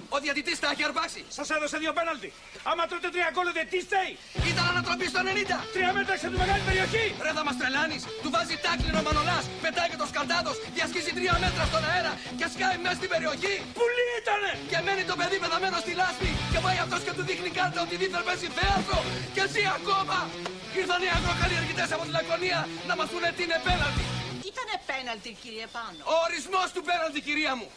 Ο διαιτητής τα έχει αρπάξει. Σας έδωσε 2 πέναλτι. Άμα τρώτε 3 γκολ, τι στέει. Ήταν ανατροπή στο 90. 3 μέτρα σε τη μεγάλη περιοχή. Ρε θα μας τρελάνεις. Του βάζει τάκλινο ο Μανολάς. Πετάει και το σκαλτάδος. Διασχίζει 3 μέτρα στον αέρα. Και σκάει μέσα στην περιοχή. Πουλί ήτανε. Και μένει το παιδί πεθαμένο στη λάσπη. Και πάει αυτός και του δείχνει κάρτα ότι δίθεν παίζει θέατρο. Και ζει ακόμα. Ήρθαν οι αγροκαλλιεργητές από τη Λακωνία να μας πούνε τι είναι πέναλτι. Ήτανε πέναλτι, κύριε Πάνο. Ο ορισμός του πέναλτι, κυρία μου.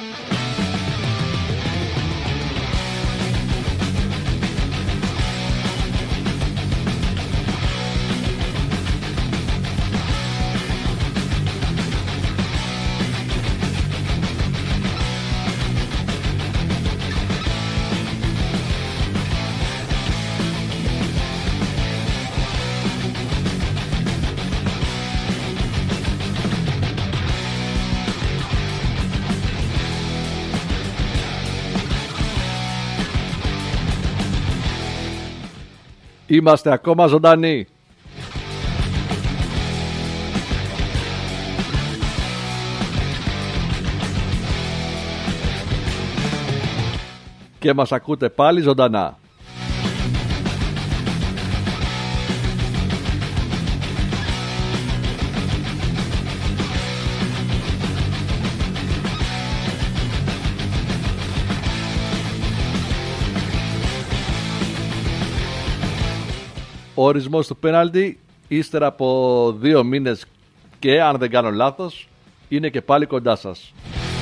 Είμαστε ακόμα ζωντανοί. Και μας ακούτε πάλι ζωντανά. Ο ορισμός του πέναλτι ύστερα από 2 μήνες και αν δεν κάνω λάθος είναι και πάλι κοντά σας.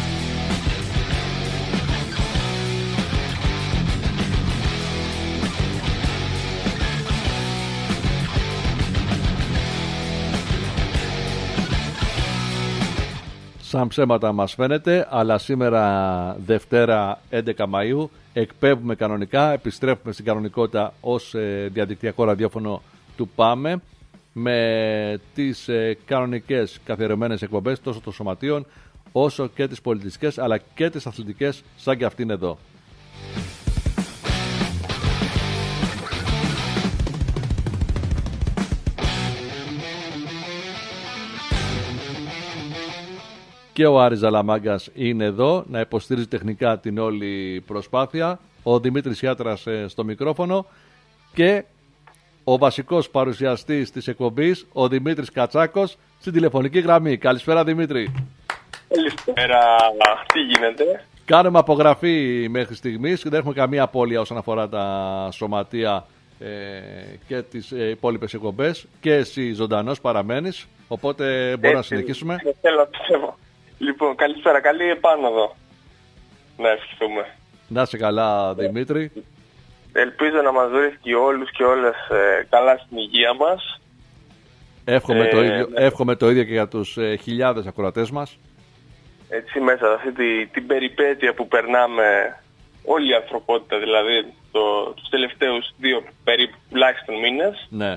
Σαν ψέματα μας φαίνεται, αλλά σήμερα Δευτέρα 11 Μαΐου εκπέμπουμε κανονικά, επιστρέφουμε στην κανονικότητα ως διαδικτυακό ραδιόφωνο του ΠΑΜΕ με τις κανονικές καθιερωμένες εκπομπές τόσο των σωματείων όσο και τις πολιτιστικές αλλά και τις αθλητικές σαν και αυτήν εδώ. Και ο Άρης Ζαλαμάγκας είναι εδώ να υποστηρίζει τεχνικά την όλη προσπάθεια. Ο Δημήτρης Ιάτρας στο μικρόφωνο και ο βασικός παρουσιαστής της εκπομπής, ο Δημήτρης Κατσάκος, στην τηλεφωνική γραμμή. Καλησπέρα Δημήτρη. Καλησπέρα, τι γίνεται? Κάνουμε απογραφή μέχρι στιγμής, δεν έχουμε καμία απώλεια όσον αφορά τα σωματεία και τις υπόλοιπες εκπομπές και εσύ ζωντανός παραμένεις, οπότε μπορούμε να συνεχίσουμε. Θέλω να πιστεύω. Λοιπόν, καλησπέρα, καλή επάνωδο να ευχηθούμε. Να είσαι καλά Δημήτρη. Ελπίζω να μας βρίσκει όλους και όλες καλά στην υγεία μας. Εύχομαι το ίδιο και για τους χιλιάδες ακροατές μας. Έτσι μέσα σε αυτή την περιπέτεια που περνάμε όλη η ανθρωπότητα, δηλαδή τους τελευταίους 2 περίπου τουλάχιστον μήνες. Ναι.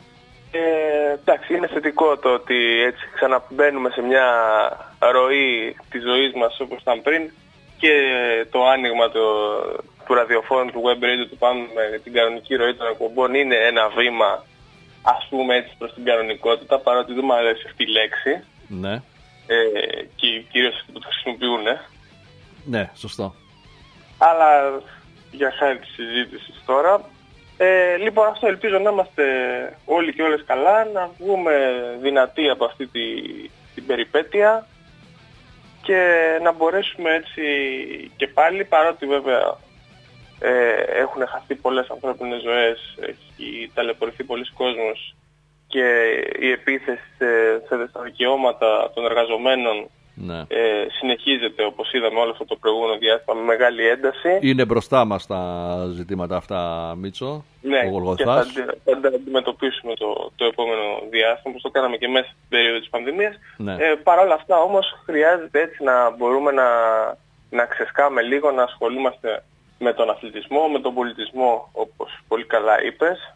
Εντάξει, είναι θετικό το ότι έτσι ξαναμπαίνουμε σε μια ροή της ζωής μας όπως ήταν πριν και το άνοιγμα του ραδιοφώνου, του web radio του πάμε με την κανονική ροή των εκπομπών είναι ένα βήμα, ας πούμε έτσι, προς την κανονικότητα, παρότι δεν μου αρέσει αυτή η λέξη. Ναι. Και κυρίως αυτοί που το χρησιμοποιούν. Ναι, σωστό. Αλλά για χάρη της συζήτησης τώρα. Λοιπόν, αυτό ελπίζω να είμαστε όλοι και όλες καλά, να βγούμε δυνατοί από αυτή την περιπέτεια και να μπορέσουμε έτσι και πάλι, παρότι βέβαια έχουν χαθεί πολλές ανθρώπινες ζωές, έχει ταλαιπωρηθεί πολλοί κόσμος και η επίθεση στα δικαιώματα των εργαζομένων ναι. Συνεχίζεται, όπως είδαμε όλο αυτό το προηγούμενο διάστημα, με μεγάλη ένταση. Είναι μπροστά μας τα ζητήματα αυτά, Μίτσο. Ναι, και θα τα αντιμετωπίσουμε το επόμενο διάστημα, όπως το κάναμε και μέσα στην περίοδο της πανδημίας. Ναι. Παρ' όλα αυτά όμως χρειάζεται έτσι να μπορούμε να ξεσκάμε λίγο, να ασχολούμαστε με τον αθλητισμό, με τον πολιτισμό, όπως πολύ καλά είπες.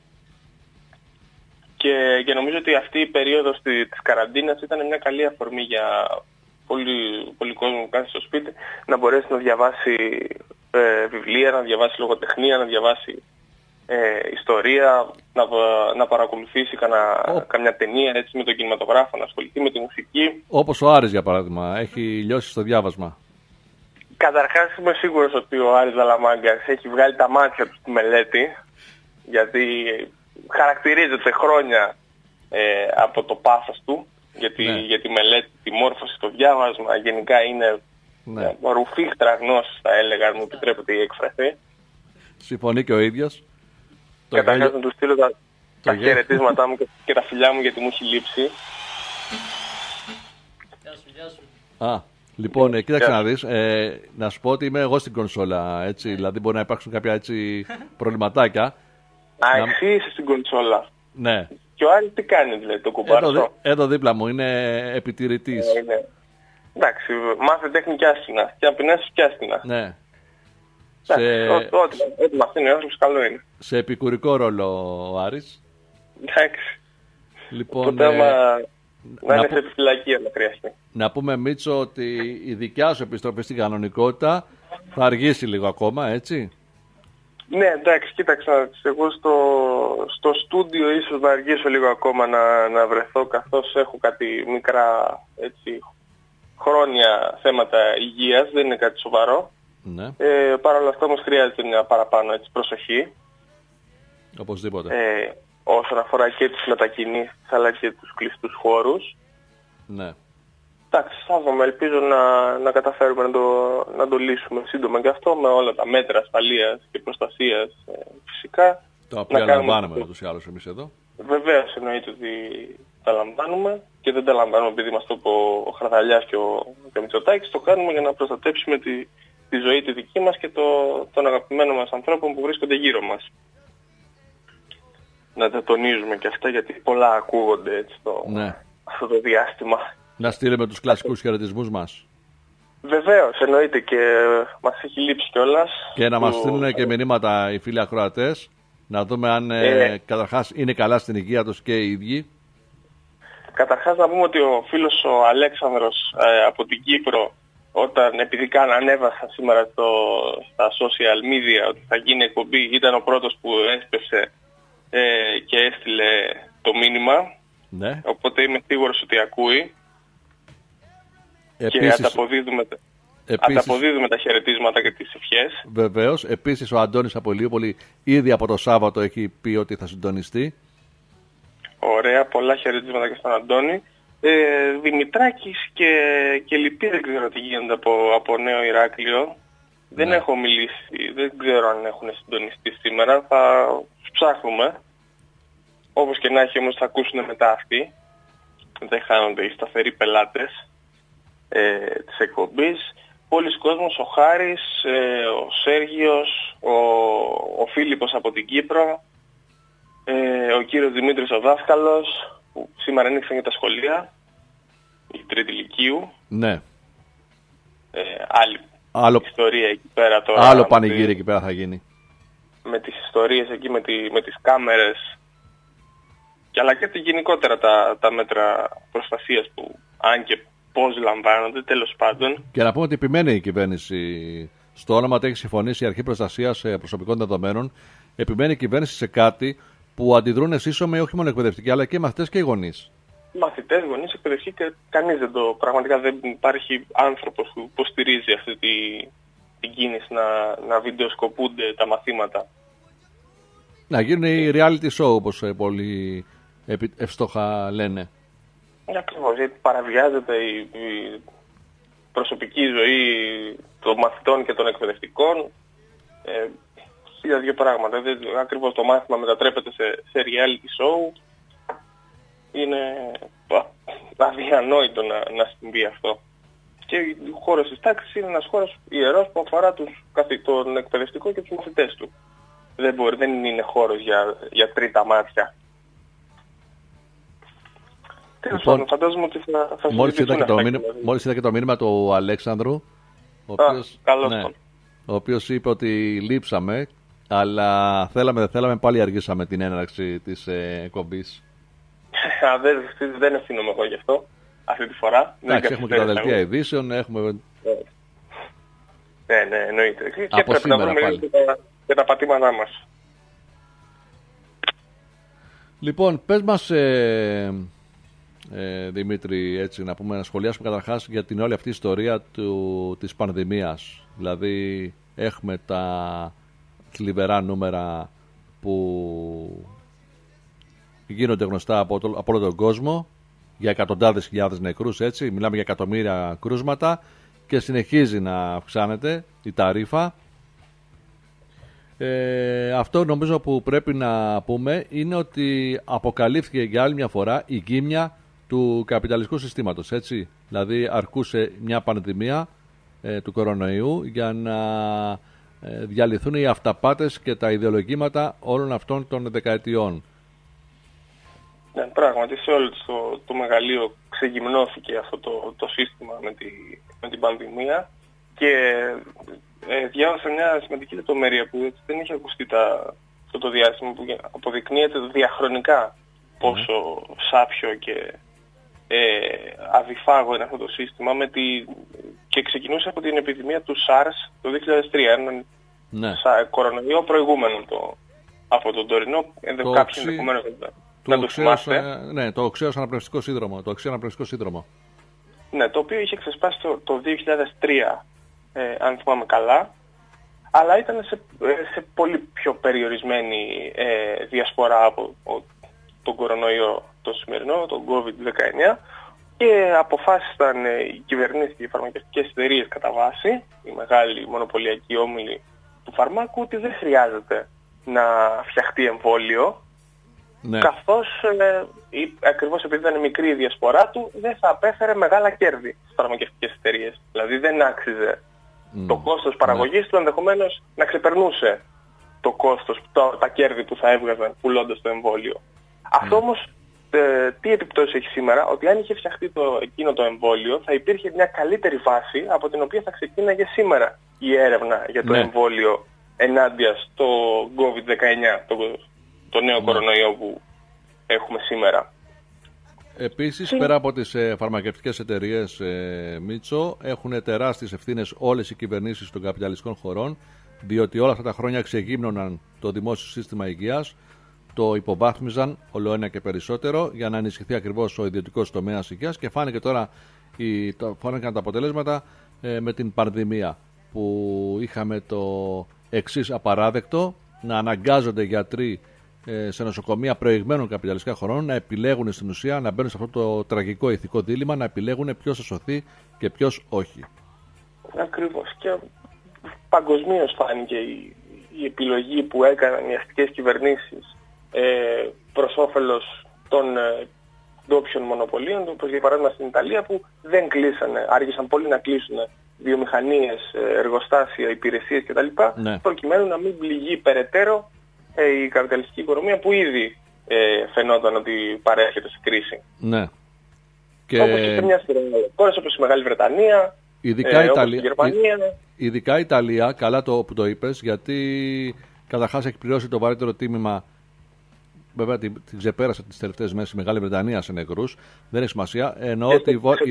Και νομίζω ότι αυτή η περίοδος της καραντίνας ήταν μια καλή αφορμή για πολύ κόσμο που κάνει στο σπίτι να μπορέσει να διαβάσει βιβλία, να διαβάσει λογοτεχνία, να διαβάσει ιστορία, να παρακολουθήσει καμιά ταινία έτσι, με τον κινηματογράφο, να ασχοληθεί με τη μουσική. Όπως ο Άρης για παράδειγμα, έχει λιώσει στο διάβασμα. Καταρχάς είμαι σίγουρος ότι ο Άρης Δαλαμάγκας έχει βγάλει τα μάτια του στη μελέτη, γιατί χαρακτηρίζεται χρόνια από το πάθος του για τη μελέτη, τη μόρφωση, το διάβασμα. Γενικά είναι ρουφίχτρα γνώσης, θα έλεγα, αν μου επιτρέπετε η έκφραση. Συμφωνεί και ο ίδιος. Καταρχάς να του στείλω τα χαιρετίσματά μου και τα φιλιά μου, γιατί μου έχει λείψει. Γεια σου. Λοιπόν, κοίταξε να δεις, να σου πω ότι είμαι εγώ στην κονσόλα, έτσι, δηλαδή μπορεί να υπάρξουν κάποια έτσι προβληματάκια. Εσύ είσαι στην κονσόλα. Ναι. Και ο Άρης τι κάνει, δηλαδή, το κουμπάρσο? Εδώ δίπλα μου, είναι επιτηρητής. Εντάξει, μάθε τέχνη κι άστινα, και αν πεινάσεις κι άστινα. Ναι. Ό,τι μαθαίνει ο άνθρωπος καλό είναι. Σε επικουρικό ρόλο ο Άρης. Εντάξει. Λοιπόν, το θέμα να είναι σε επιφυλακή αν χρειαστεί. Να πούμε, Μίτσο, ότι η δικιά σου επιστροφή στην κανονικότητα θα αργήσει λίγο ακόμα, έτσι. Ναι, εντάξει, κοίταξα, εγώ στο στούντιο ίσως να αργήσω λίγο ακόμα να βρεθώ, καθώς έχω κάτι μικρά, έτσι, χρόνια θέματα υγείας, δεν είναι κάτι σοβαρό. Ναι. Παρ' όλα αυτά όμως χρειάζεται μια παραπάνω, έτσι, προσοχή. Οπωσδήποτε. Όσον αφορά και τις μετακινήσεις αλλά και τους κλειστούς χώρους. Ναι. Εντάξει, θα δούμε, ελπίζω να καταφέρουμε να το λύσουμε σύντομα και αυτό, με όλα τα μέτρα ασφαλείας και προστασίας, φυσικά. Τα οποία λαμβάνουμε ούτως ή άλλως εμείς εδώ. Βεβαίως εννοείται ότι τα λαμβάνουμε και δεν τα λαμβάνουμε επειδή μας το είπε ο Χαρδαλιάς και ο Μητσοτάκης. Το κάνουμε για να προστατέψουμε τη ζωή τη δική μας και των αγαπημένων μας ανθρώπων που βρίσκονται γύρω μας. Να τα τονίζουμε και αυτά, γιατί πολλά ακούγονται έτσι αυτό το διάστημα. Να στείλουμε τους κλασικούς χαιρετισμούς μας. Βεβαίως, εννοείται, και μας έχει λείψει κιόλας. Και να μας στείλουν και μηνύματα οι φίλοι ακροατές, να δούμε αν καταρχάς είναι καλά στην υγεία τους και οι ίδιοι. Καταρχάς να πούμε ότι ο φίλος ο Αλέξανδρος από την Κύπρο, επειδή ανέβασα σήμερα στα social media ότι θα γίνει εκπομπή, ήταν ο πρώτος που έσπευσε και έστειλε το μήνυμα. Ναι. Οπότε είμαι σίγουρος ότι ακούει. Επίσης, και ανταποδίδουμε τα χαιρετίσματα και τις ευχές. Βεβαίως. Επίσης ο Αντώνης από Ηλιούπολη ήδη από το Σάββατο έχει πει ότι θα συντονιστεί. Ωραία, πολλά χαιρετίσματα και στον Αντώνη. Δημητράκης και Λυπή δεν ξέρω τι γίνεται από Νέο Ηράκλειο. Δεν έχω μιλήσει, δεν ξέρω αν έχουν συντονιστεί σήμερα. Θα ψάχνουμε. Όπως και να έχει όμως θα ακούσουν μετά αυτοί. Δεν χάνονται οι σταθεροί πελάτες της εκπομπής. Πολλοί κόσμος, ο Χάρης, ο Σέργιος, ο Φίλιππος από την Κύπρο, ο κύριος Δημήτρης ο δάσκαλος, που σήμερα ανοίξαν και τα σχολεία, η τρίτη λυκείου. Ναι. Άλλη ιστορία εκεί πέρα τώρα. Άλλο πανηγύρι εκεί πέρα θα γίνει. Με τις ιστορίες εκεί, με τις κάμερες, και αλλά και γενικότερα τα μέτρα προστασίας που, αν και πώς λαμβάνονται, τέλος πάντων. Και να πούμε ότι επιμένει η κυβέρνηση στο όνομα ότι έχει συμφωνήσει η Αρχή Προστασίας Προσωπικών Δεδομένων. Επιμένει η κυβέρνηση σε κάτι που αντιδρούν σύσσωμοι όχι μόνο εκπαιδευτικοί αλλά και οι μαθητές και οι γονείς. Μαθητές, γονείς, εκπαιδευτικοί, και κανείς πραγματικά δεν υπάρχει άνθρωπος που υποστηρίζει αυτή την κίνηση να βιντεοσκοπούνται τα μαθήματα. Να γίνουν οι reality show, όπως πολύ ευστόχα λένε. Ακριβώς, γιατί παραβιάζεται η προσωπική ζωή των μαθητών και των εκπαιδευτικών. Για δύο πράγματα. Ακριβώς το μάθημα μετατρέπεται σε reality show. Είναι αδιανόητο να συμβεί αυτό. Και ο χώρος της τάξης είναι ένας χώρος ιερός που αφορά τον εκπαιδευτικό και τους μαθητές του. Δεν είναι χώρος για τρίτα μάτια. Λοιπόν, φαντάζομαι ότι θα μόλις είδα και το μήνυμα του Αλέξανδρου, ο οποίος είπε ότι λείψαμε, αλλά δεν θέλαμε, πάλι αργήσαμε την έναρξη της εκπομπής. Δεν ευθύνομαι εγώ γι' αυτό, αυτή τη φορά. Εντάξει, έχουμε και τα δελτία ειδήσεων, έχουμε... Ναι, εννοείται. Και πρέπει να βρούμε και τα πατήματά μας. Λοιπόν, πες μας... Δημήτρη, έτσι να πούμε, να σχολιάσουμε καταρχάς για την όλη αυτή η ιστορία της πανδημίας. Δηλαδή έχουμε τα θλιβερά νούμερα που γίνονται γνωστά από όλο τον κόσμο για εκατοντάδες χιλιάδες νεκρούς, έτσι, μιλάμε για εκατομμύρια κρούσματα και συνεχίζει να αυξάνεται η ταρίφα. Αυτό νομίζω που πρέπει να πούμε είναι ότι αποκαλύφθηκε για άλλη μια φορά η γκίμια του καπιταλιστικού συστήματος, έτσι. Δηλαδή αρκούσε μια πανδημία του κορονοϊού για να διαλυθούν οι αυταπάτες και τα ιδεολογήματα όλων αυτών των δεκαετιών. Ναι, πράγματι σε όλο το μεγαλείο ξεγυμνώθηκε αυτό το σύστημα με την πανδημία και διάβασα μια σημαντική λεπτομέρεια που έτσι δεν είχε ακουστεί αυτό το διάστημα, που αποδεικνύεται διαχρονικά πόσο σάπιο και αδιφάγο είναι αυτό το σύστημα και ξεκινούσε από την επιδημία του SARS το 2003, έναν κορονοϊό προηγούμενο από τον τωρινό, κάποιοι ενδεχομένως να το θυμάστε. Ναι, το οξέο αναπνευστικό σύνδρομο. Ναι, το οποίο είχε ξεσπάσει το 2003, αν θυμάμαι καλά, αλλά ήταν σε πολύ πιο περιορισμένη διασπορά από τον κορονοϊό το σημερινό, τον COVID-19, και αποφάσισαν οι κυβερνήσεις και οι φαρμακευτικές εταιρείες κατά βάση, οι μεγάλοι μονοπωλιακοί όμιλοι του φαρμάκου, ότι δεν χρειάζεται να φτιαχτεί εμβόλιο, καθώς ακριβώς επειδή ήταν μικρή η διασπορά του, δεν θα απέφερε μεγάλα κέρδη στις φαρμακευτικές εταιρείες. Δηλαδή δεν άξιζε το κόστος παραγωγής του ενδεχομένως να ξεπερνούσε το κόστος, τα κέρδη που θα έβγαζαν πουλώντας το εμβόλιο. Αυτό όμως τι επιπτώσεις έχει σήμερα? Ότι αν είχε φτιαχτεί εκείνο το εμβόλιο, θα υπήρχε μια καλύτερη βάση από την οποία θα ξεκίναγε σήμερα η έρευνα για το εμβόλιο ενάντια στο COVID-19, το νέο κορονοϊό που έχουμε σήμερα. Επίσης, πέρα από τις φαρμακευτικές εταιρείες, Μίτσο, έχουν τεράστιες ευθύνες όλες οι κυβερνήσεις των καπιταλιστικών χωρών, διότι όλα αυτά τα χρόνια ξεγύμνωναν το δημόσιο σύστημα υγείας, το υποβάθμιζαν όλο ένα και περισσότερο για να ενισχυθεί ακριβώς ο ιδιωτικός τομέας υγείας, και φάνηκαν τα αποτελέσματα με την πανδημία, που είχαμε το εξής απαράδεκτο: να αναγκάζονται γιατροί σε νοσοκομεία προηγμένων καπιταλιστικών χωρών να επιλέγουν στην ουσία, να μπαίνουν σε αυτό το τραγικό ηθικό δίλημμα, να επιλέγουν ποιος θα σωθεί και ποιος όχι. Ακριβώς. Και παγκοσμίως φάνηκε η επιλογή που έκαναν οι αστικές κυβερνήσεις προς όφελος των ντόπιων μονοπωλίων, όπως για παράδειγμα στην Ιταλία, που δεν κλείσανε, άργησαν πολύ να κλείσουν βιομηχανίες, εργοστάσια, υπηρεσίες κτλ. Προκειμένου να μην πληγεί περαιτέρω η καπιταλιστική οικονομία, που ήδη φαινόταν ότι παρέρχεται σε κρίση. Ναι. Και όπως και σε μια σειρά χώρες όπως η Μεγάλη Βρετανία, όπως η Γερμανία. Ειδικά η Ιταλία, καλά που το είπες, γιατί καταρχάς έχει πληρώσει το βαρύτερο τίμημα. Βέβαια την ξεπέρασε τις τελευταίες μέρες η Μεγάλη Βρετανία σε νεκρούς. Δεν έχει σημασία. Εννοώ ότι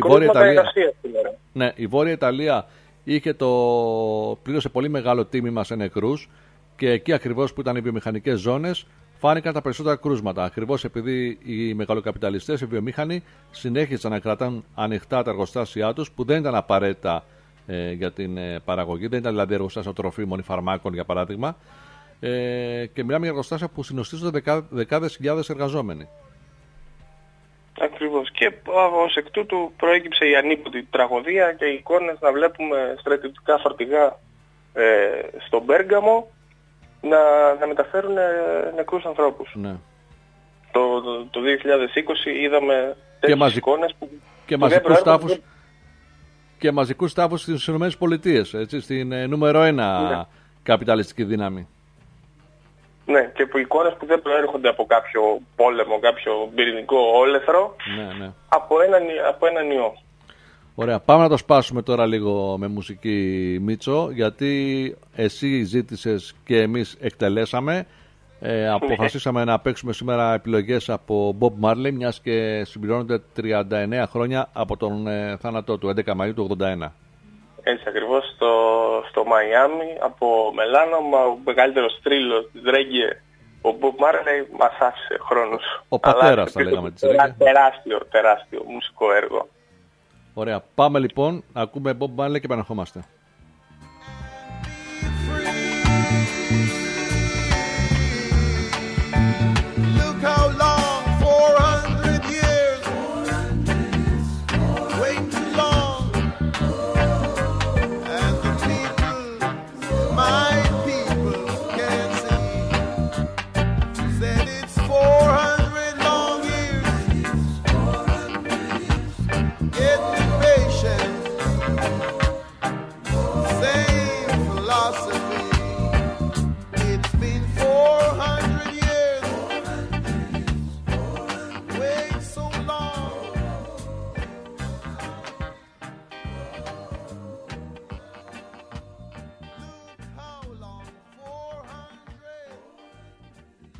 η Βόρεια Ιταλία πλήρωσε πολύ μεγάλο τίμημα σε νεκρούς, και εκεί ακριβώς που ήταν οι βιομηχανικές ζώνες φάνηκαν τα περισσότερα κρούσματα. Ακριβώς επειδή οι μεγαλοκαπιταλιστές, οι βιομήχανοι, συνέχισαν να κρατάνε ανοιχτά τα εργοστάσια τους, που δεν ήταν απαραίτητα για την παραγωγή, δεν ήταν δηλαδή εργοστάσια τροφίμων ή φαρμάκων, για παράδειγμα. Και μιλάμε για εργοστάσια που συνοστίζονται δεκάδες χιλιάδες εργαζόμενοι. Ακριβώς. Και ως εκ τούτου προέκυψε η ανίποτη τραγωδία και οι εικόνες να βλέπουμε στρατιωτικά φορτηγά στον Πέργαμο να μεταφέρουν νεκρούς ανθρώπους. Ναι. Το 2020 είδαμε τέτοιες εικόνες που και μαζικούς τάφους στις ΗΠΑ, στην νούμερο 1 καπιταλιστική δύναμη. Ναι, και που εικόνες που δεν προέρχονται από κάποιο πόλεμο, κάποιο πυρηνικό όλεθρο, από έναν ιό. Ωραία, πάμε να το σπάσουμε τώρα λίγο με μουσική, Μίτσο, γιατί εσύ ζήτησες και εμείς εκτελέσαμε. Αποφασίσαμε να παίξουμε σήμερα επιλογές από Bob Marley, μιας και συμπληρώνονται 39 χρόνια από τον θάνατό του, 11 Μαΐου του 81. Έτσι ακριβώς, στο Μαϊάμι, από Μελάνο, ο μεγαλύτερος θρύλος της ρέγγε, ο Bob Marley, μας άφησε χρόνους. Ο πατέρας θα λέγαμε της ρέγγε. Τεράστιο μουσικό έργο. Ωραία, πάμε λοιπόν, ακούμε Bob Marley και επανερχόμαστε.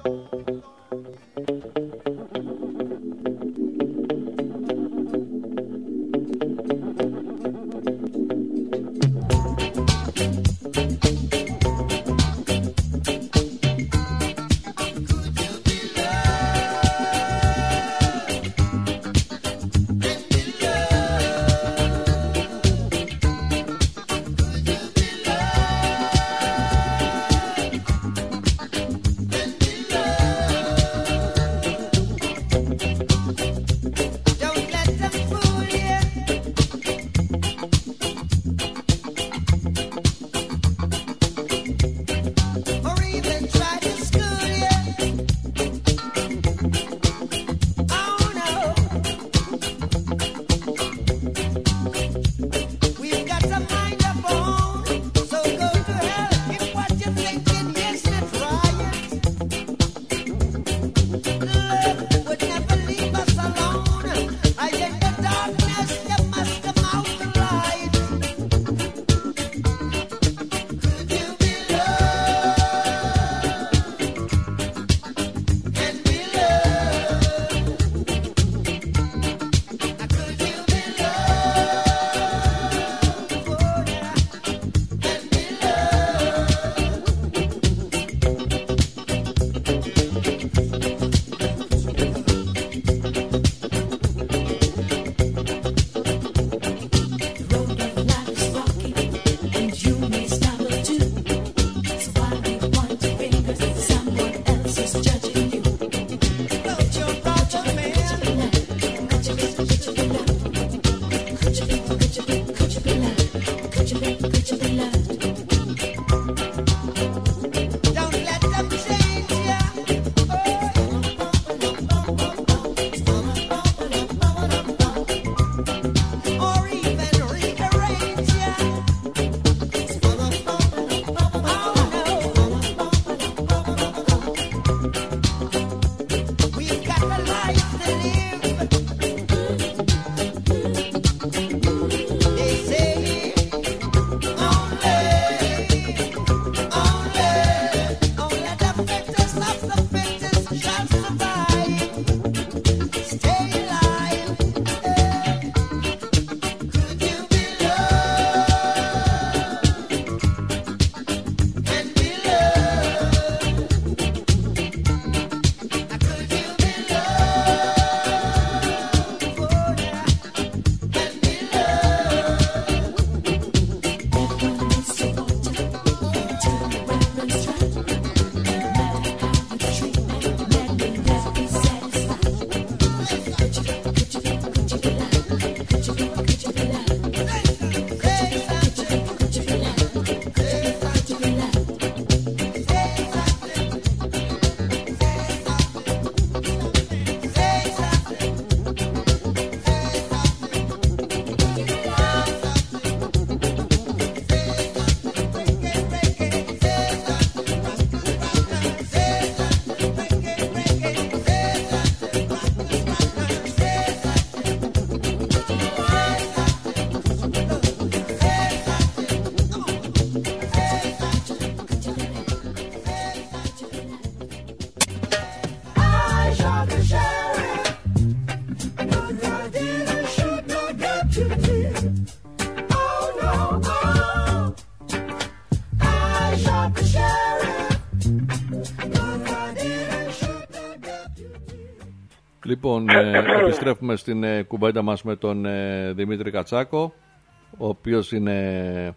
Λοιπόν, επιστρέφουμε στην κουβέντα μας με τον Δημήτρη Κατσάκο, ο οποίος είναι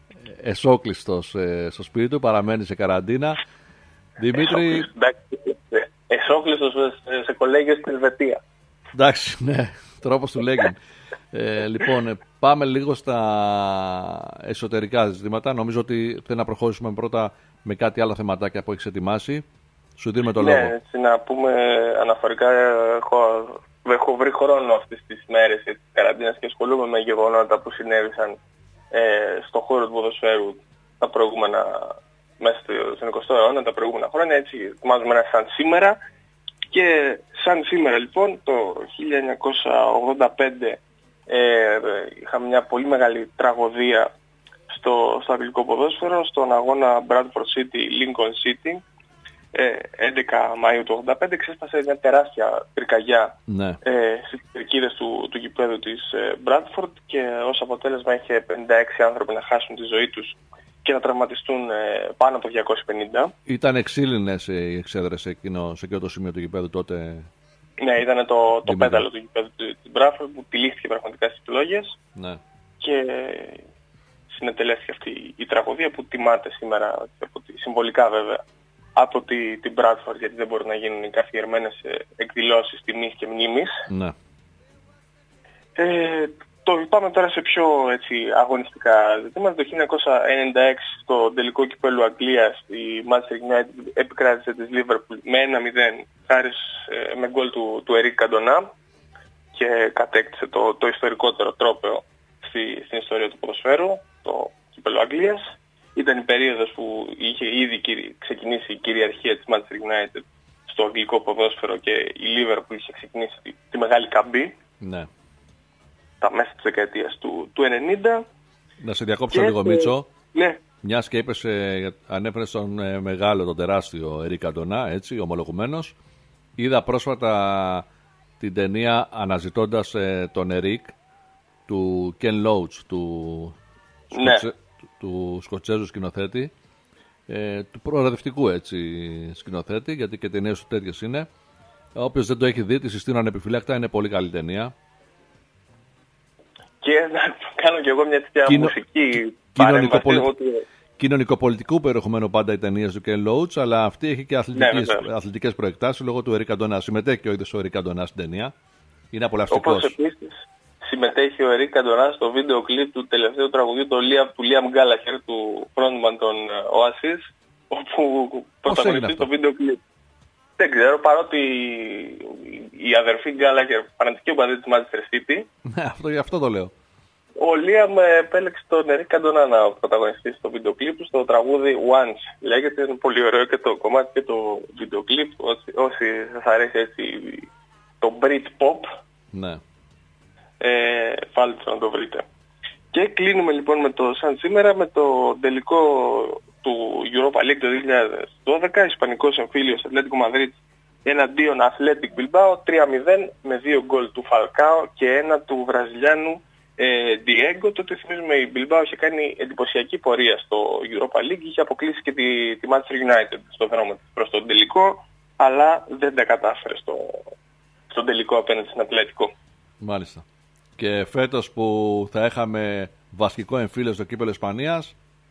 εσόκλειστος στο σπίτι του, παραμένει σε καραντίνα. Δημήτρη... Εσόκλειστος σε κολέγιο στην Ελβετία. Εντάξει, ναι, τρόπος του λέγει. Λοιπόν, πάμε λίγο στα εσωτερικά ζητήματα. Νομίζω ότι θέλω να προχωρήσουμε πρώτα με κάτι άλλο θεματάκια που έχεις ετοιμάσει. Σου δίνουμε το λόγο. Ναι, έτσι να πούμε αναφορικά, έχω βρει χρόνο αυτές τις μέρες της καραντίνας και ασχολούμαι με γεγονότα που συνέβησαν στον χώρο του ποδοσφαίρου τα προηγούμενα, μέσα στον 20ο αιώνα, τα προηγούμενα χρόνια. Έτσι, ετοιμάζουμε ένα σαν σήμερα. Και σαν σήμερα λοιπόν, το 1985 είχαμε μια πολύ μεγάλη τραγωδία στο αγγλικό ποδόσφαιρο, στον αγώνα Bradford City-Lincoln City, 11 Μαΐου του 1985 ξέσπασε μια τεράστια πυρκαγιά στις κερκίδες του γηπέδου της Bradford και ως αποτέλεσμα είχε 56 άνθρωποι να χάσουν τη ζωή τους και να τραυματιστούν πάνω από 250. Ήταν εξήλυνες οι εξέδρες σε εκείνο το σημείο του γηπέδου τότε. Ναι, ήταν το πέταλο του γηπέδου της Bradford που τυλίχθηκε πραγματικά στις επιλόγες και συνετελέστηκε αυτή η τραγωδία που τιμάται σήμερα, συμβολικά βέβαια, από την Bradford, γιατί δεν μπορούν να γίνουν οι καθιερμένες εκδηλώσεις τιμής και μνήμης. Ναι. Πάμε τώρα σε πιο αγωνιστικά ζητήματα. Το 1996 στο τελικό κυπέλλου Αγγλίας η Manchester United επικράτησε της Liverpool με 1-0 χάρη με γκολ του Eric Cantona και κατέκτησε το ιστορικότερο τρόπαιο στην ιστορία του ποδοσφαίρου, το κυπέλλο Αγγλίας. Ήταν η περίοδος που είχε ήδη ξεκινήσει η κυριαρχία της Manchester United στο αγγλικό ποδόσφαιρο και η Liverpool είχε ξεκινήσει τη μεγάλη καμπή. Ναι. Τα μέσα της δεκαετίας του 90. Να σε διακόψω λίγο, Μίτσο. Ναι. Μιας και είπες, ανέφερες τον μεγάλο, τον τεράστιο Eric Cantona, έτσι, ομολογουμένος. Είδα πρόσφατα την ταινία αναζητώντας τον Eric του Ken Loach, του Σκοτσέζου σκηνοθέτη, του προοδευτικού σκηνοθέτη, γιατί και ταινίες του τέτοιες είναι. Όποιος δεν το έχει δει, τη συστήνω ανεπιφυλάκτα, είναι πολύ καλή ταινία. Και να κάνω κι εγώ μια τέτοια μουσική παρέμβαση. Κοινωνικοπολιτικού περιεχομένου πάντα οι ταινίες του Ken Loach, αλλά αυτή έχει και αθλητικές προεκτάσεις λόγω του Eric Cantona. Συμμετέχει ο ίδιος ο Eric Cantona στην ταινία. Είναι απολαυστικός. Όπως επίσης συμμετέχει ο Eric Cantona στο βίντεο κλιπ του τελευταίου τραγουδιού του Liam Gallagher, του frontman των Oasis, όπου πρωταγωνιστεί το βίντεο κλιπ. Δεν ξέρω, παρότι η αδερφή Gallagher φανατική οπαδή της Manchester City. Ναι, αυτό το λέω. Ο Liam επέλεξε τον Eric Cantona να πρωταγωνιστεί στο βίντεο κλιπ στο τραγούδι Once. Λέγεται, είναι πολύ ωραίο και το κομμάτι και το βίντεο κλιπ. Όσοι σας αρέσει το Britpop, ναι. Βάλτε να το βρείτε. Και κλείνουμε λοιπόν σαν σήμερα με το τελικό του Europa League το 2012, Ισπανικός εμφύλιος Ατλέτικο Μαδρίτ εναντίον Athletic Bilbao, 3-0 με 2 γκολ του Falcao και 1 του Βραζιλιάνου Diego. Τότε θυμίζουμε η Bilbao είχε κάνει εντυπωσιακή πορεία στο Europa League, είχε αποκλείσει και τη Manchester United στο δρόμο προς τον τελικό, αλλά δεν τα κατάφερε στον τελικό απέναντι στην Ατλέτικο. Μάλιστα. Και φέτος που θα είχαμε βασικό εμφύλιο στο κύπελλο Ισπανίας,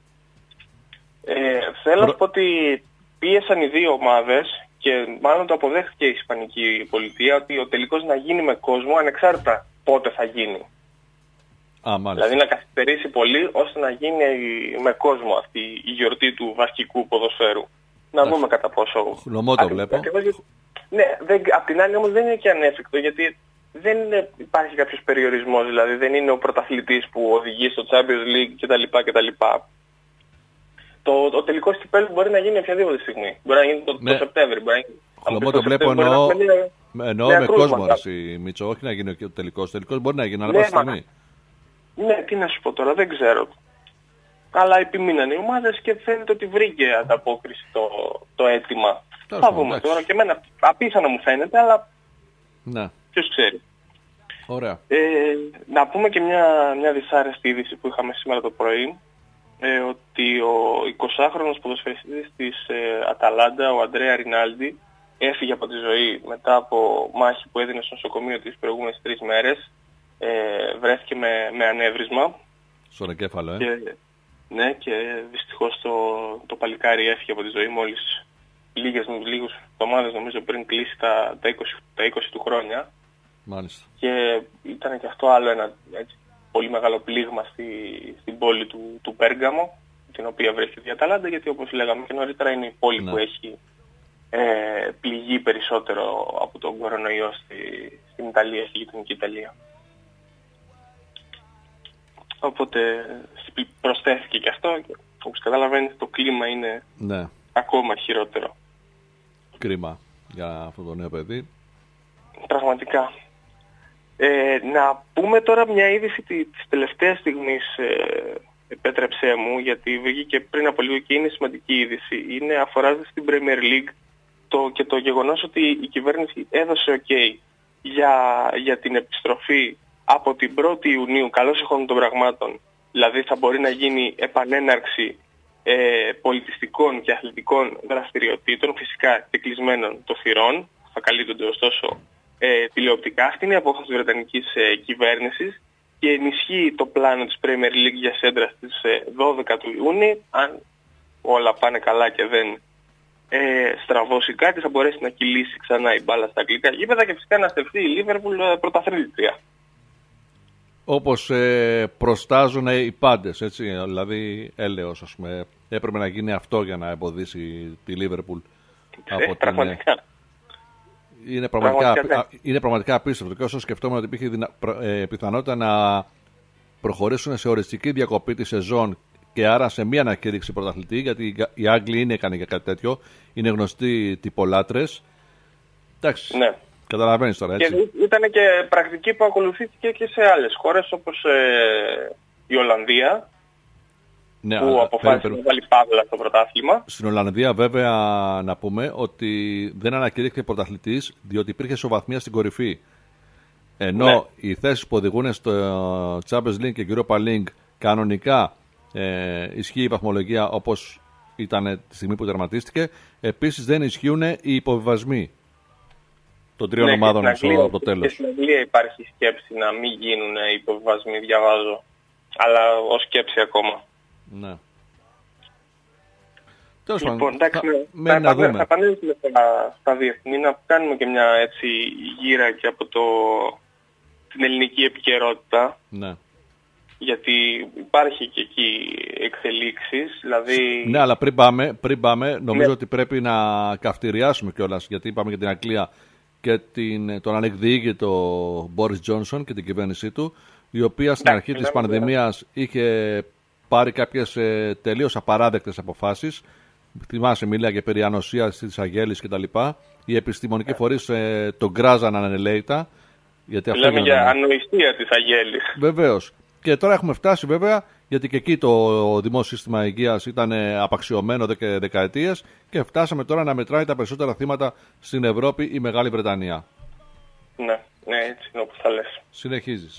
θέλω να πω ότι πίεσαν οι δύο ομάδες και μάλλον το αποδέχθηκε η Ισπανική πολιτεία ότι ο τελικός να γίνει με κόσμο ανεξάρτητα πότε θα γίνει. Δηλαδή να καθυστερήσει πολύ ώστε να γίνει με κόσμο αυτή η γιορτή του βασικού ποδοσφαίρου. Να δούμε κατά πόσο... Χλωμό το βλέπω. Ναι, απ' την άλλη όμως δεν είναι και ανέφικτο, γιατί δεν υπάρχει κάποιος περιορισμός, δηλαδή δεν είναι ο πρωταθλητής που οδηγεί στο Champions League κτλ. Ο τελικός κυπέλλου μπορεί να γίνει οποιαδήποτε στιγμή. Μπορεί να γίνει το Σεπτέμβρη. Χλωμό το βλέπω, εννοώ με κόσμο, Μίτσο, όχι να γίνει ο τελικός. Ο τελικός μπορεί να γίνει, αλλά πάση στιγμή. Ναι, τι να σου πω τώρα, δεν ξέρω. Αλλά επιμείνανε οι ομάδες και φαίνεται ότι βρήκε ανταπόκριση το αίτημα. Θα δούμε τώρα, και εμένα απίθανο μου φαίνεται, αλλά ναι. Ποιος ξέρει. Ωραία. Να πούμε και μια δυσάρεστη είδηση που είχαμε σήμερα το πρωί, ότι ο 20χρονος ποδοσφαιριστής της Αταλάντα, ο Αντρέα Ρινάλντι, έφυγε από τη ζωή μετά από μάχη που έδινε στο νοσοκομείο τις προηγούμενες 3 μέρες. Βρέθηκε με ανέβρισμα. Στον εγκέφαλο, Ναι, και δυστυχώς το παλικάρι έφυγε από τη ζωή μόλις λίγες εβδομάδες νομίζω πριν κλείσει τα 20 του χρόνια. Μάλιστα. Και ήταν και αυτό άλλο ένα πολύ μεγάλο πλήγμα στην πόλη του Πέργαμο, την οποία βρίσκεται η Αταλάντα, γιατί όπως λέγαμε και νωρίτερα είναι η πόλη που έχει πληγεί περισσότερο από τον κορονοϊό στην Ιταλία, στη γειτονική Ιταλία. Οπότε προσθέθηκε και αυτό και όπως καταλαβαίνετε το κλίμα είναι ακόμα χειρότερο. Κρίμα για αυτό το νέο παιδί. Πραγματικά. Να πούμε τώρα μια είδηση της τελευταίας στιγμής, επέτρεψέ μου, γιατί βγήκε πριν από λίγο και είναι σημαντική είδηση. Αφορά στην Premier League και το γεγονός ότι η κυβέρνηση έδωσε OK για την επιστροφή από την 1η Ιουνίου, καλώς εχόντων των πραγμάτων, δηλαδή θα μπορεί να γίνει επανέναρξη πολιτιστικών και αθλητικών δραστηριοτήτων, φυσικά και κλεισμένων των θυρών, θα καλύπτονται ωστόσο τηλεοπτικά. Αυτή είναι η απόφαση της Βρετανικής κυβέρνησης και ενισχύει το πλάνο της Premier League για σέντρα στις 12 του Ιούνιου. Αν όλα πάνε καλά και δεν στραβώσει κάτι, θα μπορέσει να κυλήσει ξανά η μπάλα στα αγγλικά γήπεδα και φυσικά να στεφθεί η Liverpool πρωταθλήτρια. Όπως προστάζουν οι πάντες, έτσι, δηλαδή έλεος, ας πούμε, έπρεπε να γίνει αυτό για να εμποδίσει τη Liverpool από πραγματικά. Είναι πραγματικά απίστευτο και όσο σκεφτόμουν ότι υπήρχε πιθανότητα να προχωρήσουν σε οριστική διακοπή τη σεζόν και άρα σε μία ανακήρυξη πρωταθλητή, γιατί οι Άγγλοι είναι ικανοί για κάτι τέτοιο, είναι γνωστοί τυπολάτρες. Εντάξει, ναι. Καταλαβαίνεις τώρα, έτσι. Και ήταν και πρακτική που ακολουθήθηκε και σε άλλες χώρες όπως η Ολλανδία, ναι, που αποφάσισε να βάλει παύλα στο πρωτάθλημα. Στην Ολλανδία βέβαια να πούμε ότι δεν ανακηρύχθηκε πρωταθλητής διότι υπήρχε ισοβαθμία στην κορυφή. Ενώ οι θέσεις που οδηγούν στο Champions League και Europa League κανονικά ισχύει η βαθμολογία όπως ήταν τη στιγμή που τερματίστηκε. Επίσης δεν ισχύουν οι υποβιβασμοί των τριών ομάδων στο το τέλος. Και στην Αγγλία υπάρχει σκέψη να μην γίνουν οι υποβιβασμοί, διαβάζω. Αλλά ως σκέψη ακόμα. Ναι. Λοιπόν, εντάξει, θα επανέλθουμε στα διεθνή, να κάνουμε και μια έτσι γύρα και από την ελληνική επικαιρότητα. Ναι. Γιατί υπάρχει και εκεί εξελίξεις, δηλαδή... Ναι, αλλά πριν πάμε νομίζω ότι πρέπει να καυτηριάσουμε κιόλας, γιατί είπαμε για την Αγγλία και τον ανεκδιήγητο Μπόρις Τζόνσον και την κυβέρνησή του, η οποία στην αρχή της πανδημίας είχε πάρει κάποιες τελείως απαράδεκτες αποφάσεις. Θυμάσαι, μίλα και περί ανοσίας της Αγέλης κτλ. Οι επιστημονικοί φορείς τον γκράζαν ανελαίητα. Λέμε για ανοησία της Αγέλης. Βεβαίως. Και τώρα έχουμε φτάσει βέβαια, γιατί και εκεί το δημόσιο σύστημα υγείας ήταν απαξιωμένο εδώ και δεκαετίες και φτάσαμε τώρα να μετράει τα περισσότερα θύματα στην Ευρώπη η Μεγάλη Βρετανία. Ναι, έτσι είναι όπως θα λες. Συνεχίζεις.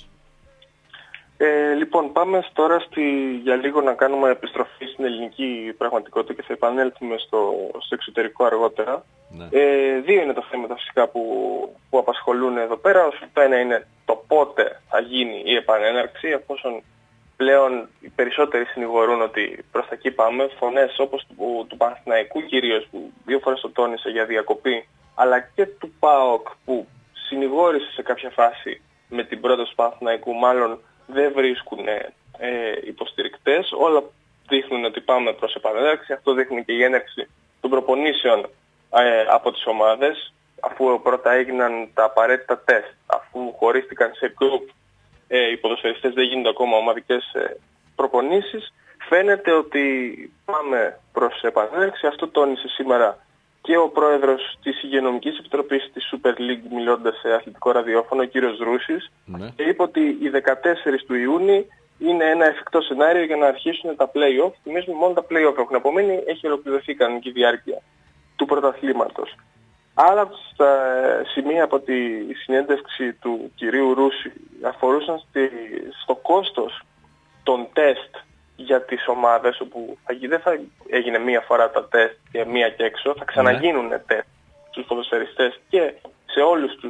Λοιπόν, πάμε τώρα για λίγο να κάνουμε επιστροφή στην ελληνική πραγματικότητα και θα επανέλθουμε στο εξωτερικό αργότερα. Ναι. Δύο είναι τα θέματα φυσικά που απασχολούν εδώ πέρα. Το ένα είναι το πότε θα γίνει η επανέναρξη, εφόσον πλέον οι περισσότεροι συνηγορούν ότι προς τα εκεί πάμε. Φωνές όπως του Παναθηναϊκού κυρίως, που 2 φορές το τόνισε για διακοπή, αλλά και του ΠΑΟΚ που συνηγόρησε σε κάποια φάση με την πρόταση του Παναθηναϊκού, μάλλον δεν βρίσκουν υποστηρικτές. Όλα δείχνουν ότι πάμε προς επανέναρξη. Αυτό δείχνει και η έναρξη των προπονήσεων από τις ομάδες, αφού πρώτα έγιναν τα απαραίτητα τεστ, αφού χωρίστηκαν σε γκρουπ οι ποδοσφαιριστές, δεν γίνονται ακόμα ομαδικές προπονήσεις. Φαίνεται ότι πάμε προς επανέναρξη. Αυτό τόνισε σήμερα και ο πρόεδρος της Υγειονομικής Επιτροπής της Super League, μιλώντας σε αθλητικό ραδιόφωνο, ο κύριος Ρούσης, και είπε ότι οι 14 του Ιούνιου είναι ένα εφικτό σενάριο για να αρχίσουν τα play-off. Θυμίζουμε μόνο τα play-off έχουν απομείνει, έχει ολοκληρωθεί η κανονική διάρκεια του πρωταθλήματος. Άλλα στα σημεία από τη συνέντευξη του κυρίου Ρούση αφορούσαν στο κόστος των τεστ για τις ομάδες, όπου δεν θα έγινε μία φορά τα τεστ και μία και έξω, θα ξαναγίνουν τεστ στους ποδοσφαιριστές και σε όλους τους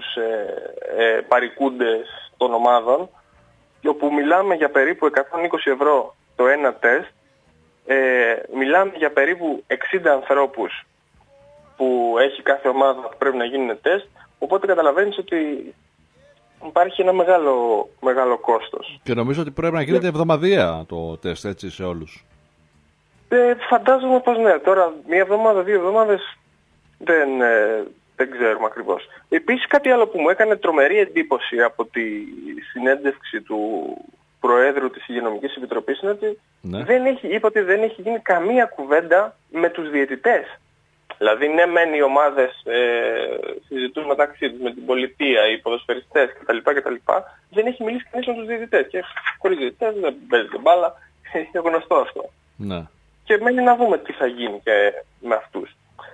παρικούντες των ομάδων, και όπου μιλάμε για περίπου 120 ευρώ το ένα τεστ, μιλάμε για περίπου 60 ανθρώπους που έχει κάθε ομάδα που πρέπει να γίνουν τεστ, οπότε καταλαβαίνεις ότι υπάρχει ένα μεγάλο κόστος. Και νομίζω ότι πρέπει να γίνεται εβδομαδιαία το τεστ, έτσι, σε όλους. Φαντάζομαι πως ναι. Τώρα, μία εβδομάδα, 2 εβδομάδες δεν ξέρουμε ακριβώς. Επίσης κάτι άλλο που μου έκανε τρομερή εντύπωση από τη συνέντευξη του Προέδρου της Υγειονομικής Επιτροπής είναι ότι είπε ότι δεν έχει γίνει καμία κουβέντα με τους διαιτητές. Δηλαδή, ναι, μεν οι ομάδες συζητούν μεταξύ τους με την πολιτεία, οι ποδοσφαιριστές κτλ. Δεν έχει μιλήσει κανείς με τους διαιτητές. Και χωρίς διαιτητές δεν παίζεται μπάλα. Είναι γνωστό αυτό. Ναι. Και μένει να δούμε τι θα γίνει και με αυτούς. Το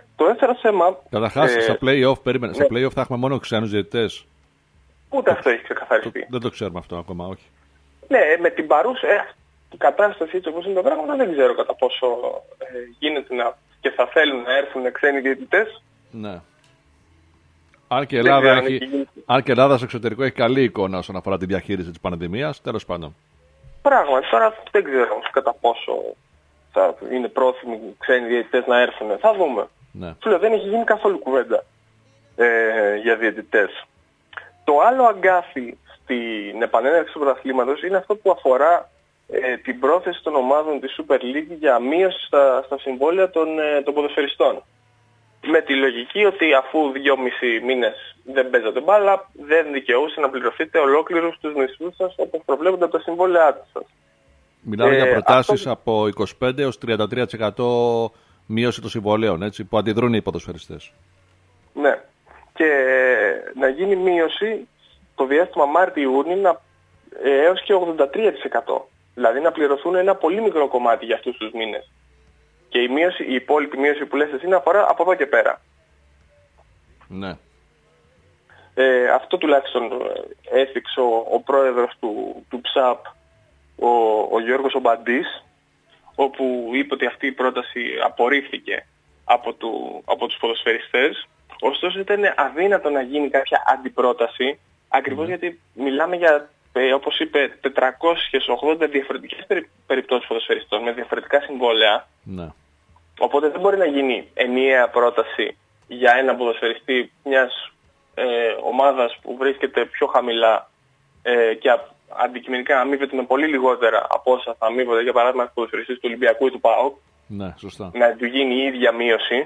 ένα θέμα. Καταρχάς, στα play-off, περίμενε. Στα play-off θα έχουμε μόνο ξένους διαιτητές. Ούτε αυτό έχει ξεκαθαριστεί. Δεν το ξέρουμε αυτό ακόμα, όχι. Ναι, με την παρούσα κατάσταση έτσι όπως είναι τα πράγματα, δεν ξέρω κατά πόσο γίνεται και θα θέλουν να έρθουν ξένοι διαιτητές. Ναι. Αν και η Ελλάδα στο εξωτερικό έχει καλή εικόνα όσον αφορά τη διαχείριση της πανδημίας, τέλος πάντων. Πράγματι, τώρα δεν ξέρω κατά πόσο θα είναι πρόθυμοι ξένοι διαιτητές να έρθουν. Θα δούμε. Ναι. Σου λέω, δεν έχει γίνει καθόλου κουβέντα για διαιτητές. Το άλλο αγκάθι στην επανέναρξη του πρωταθλήματος είναι αυτό που αφορά την πρόθεση των ομάδων της Super League για μείωση στα συμβόλαια των ποδοσφαιριστών. Με τη λογική ότι αφού 2,5 μήνες δεν παίζατε μπάλα, δεν δικαιούσε να πληρωθείτε ολόκληρους τους μισθούς σας όπως προβλέπονται από τα συμβόλαιά σας. Μιλάμε για προτάσεις από 25% έως 33% μείωση των συμβολέων, έτσι, που αντιδρούν οι ποδοσφαιριστές. Ναι. Και να γίνει μείωση το διάστημα Μάρτιο-Ιούνιο έως και 83%. Δηλαδή να πληρωθούν ένα πολύ μικρό κομμάτι για αυτούς τους μήνες. Και η υπόλοιπη μείωση που λες εσύ να αφορά από εδώ και πέρα. Ναι. Αυτό τουλάχιστον έθιξε ο πρόεδρος του ΨΑΠ, ο Γιώργος Ομπαντής, όπου είπε ότι αυτή η πρόταση απορρίφθηκε από τους ποδοσφαιριστές. Ωστόσο ήταν αδύνατο να γίνει κάποια αντιπρόταση, ακριβώς γιατί μιλάμε για, όπως είπε, 480 διαφορετικές περιπτώσεις ποδοσφαιριστών με διαφορετικά συμβόλαια. Ναι. Οπότε δεν μπορεί να γίνει ενιαία πρόταση για έναν ποδοσφαιριστή μιας ομάδας που βρίσκεται πιο χαμηλά και αντικειμενικά αμείβεται με πολύ λιγότερα από όσα θα αμείβονται, για παράδειγμα, στους ποδοσφαιριστές του Ολυμπιακού ή του ΠΑΟΚ. Ναι, σωστά. Να του γίνει η ίδια μείωση.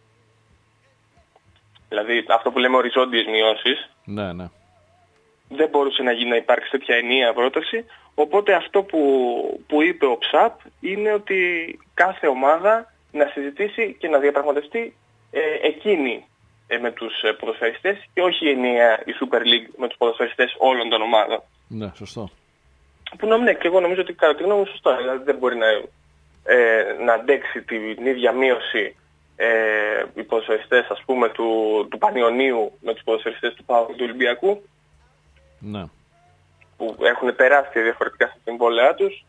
Δηλαδή αυτό που λέμε οριζόντιες μειώσεις. Ναι, ναι. Δεν μπορούσε να υπάρξει τέτοια ενιαία πρόταση. Οπότε αυτό που είπε ο ΨΑΠ είναι ότι κάθε ομάδα να συζητήσει και να διαπραγματευτεί εκείνη με τους ποδοσφαιριστές και όχι ενιαία η Super League με τους ποδοσφαιριστές όλων των ομάδων. Ναι, σωστό. Που ναι, και εγώ νομίζω ότι κατά τη γνώμη μου σωστό. Δηλαδή δεν μπορεί να αντέξει την ίδια μείωση οι ποδοσφαιριστές, ας πούμε, του Πανιωνίου με τους ποδοσφαιριστές του ΠΑΟΚ και του Ολυμπιακού. Ναι. Που έχουν τεράστια διαφορετικά στα συμβόλαιά τους.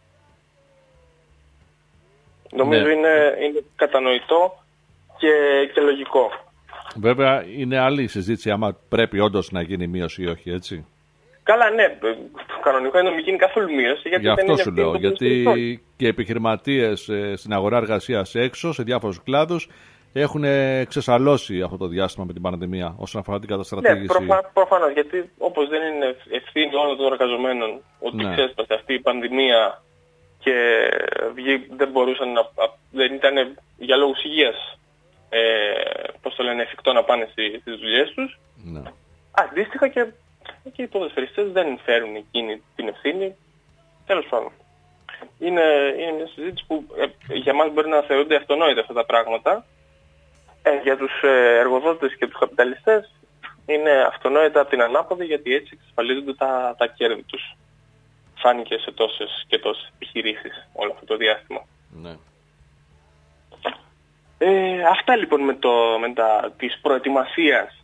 Νομίζω είναι κατανοητό και λογικό. Βέβαια είναι άλλη η συζήτηση άμα πρέπει όντως να γίνει μείωση ή όχι, έτσι. Καλά, ναι, κανονικό είναι να μην γίνει καθόλου μείωση. Γι' αυτό σου λέω, γιατί και οι επιχειρηματίες στην αγορά εργασίας έξω, σε διάφορους κλάδους, έχουν ξεσαλώσει αυτό το διάστημα με την πανδημία όσον αφορά την καταστρατήγηση. Ναι, προφανώς, γιατί όπως δεν είναι ευθύνη όλων των εργαζομένων ότι ξέσπασε αυτή η πανδημία και δεν μπορούσαν δεν ήταν για λόγους υγείας, εφικτό να πάνε στις δουλειές τους. Ναι. Αντίστοιχα και οι ποδοσφαιριστές δεν φέρουν εκείνη την ευθύνη. Τέλος πάντων. Είναι μια συζήτηση που για μας μπορεί να θεωρούνται αυτονόητα αυτά τα πράγματα. Για τους εργοδότες και τους καπιταλιστές είναι αυτονόητα από την ανάποδη, γιατί έτσι εξασφαλίζονται τα κέρδη τους. Φάνηκε σε τόσες και τόσες επιχειρήσεις όλο αυτό το διάστημα. Ναι. Αυτά λοιπόν με της προετοιμασίας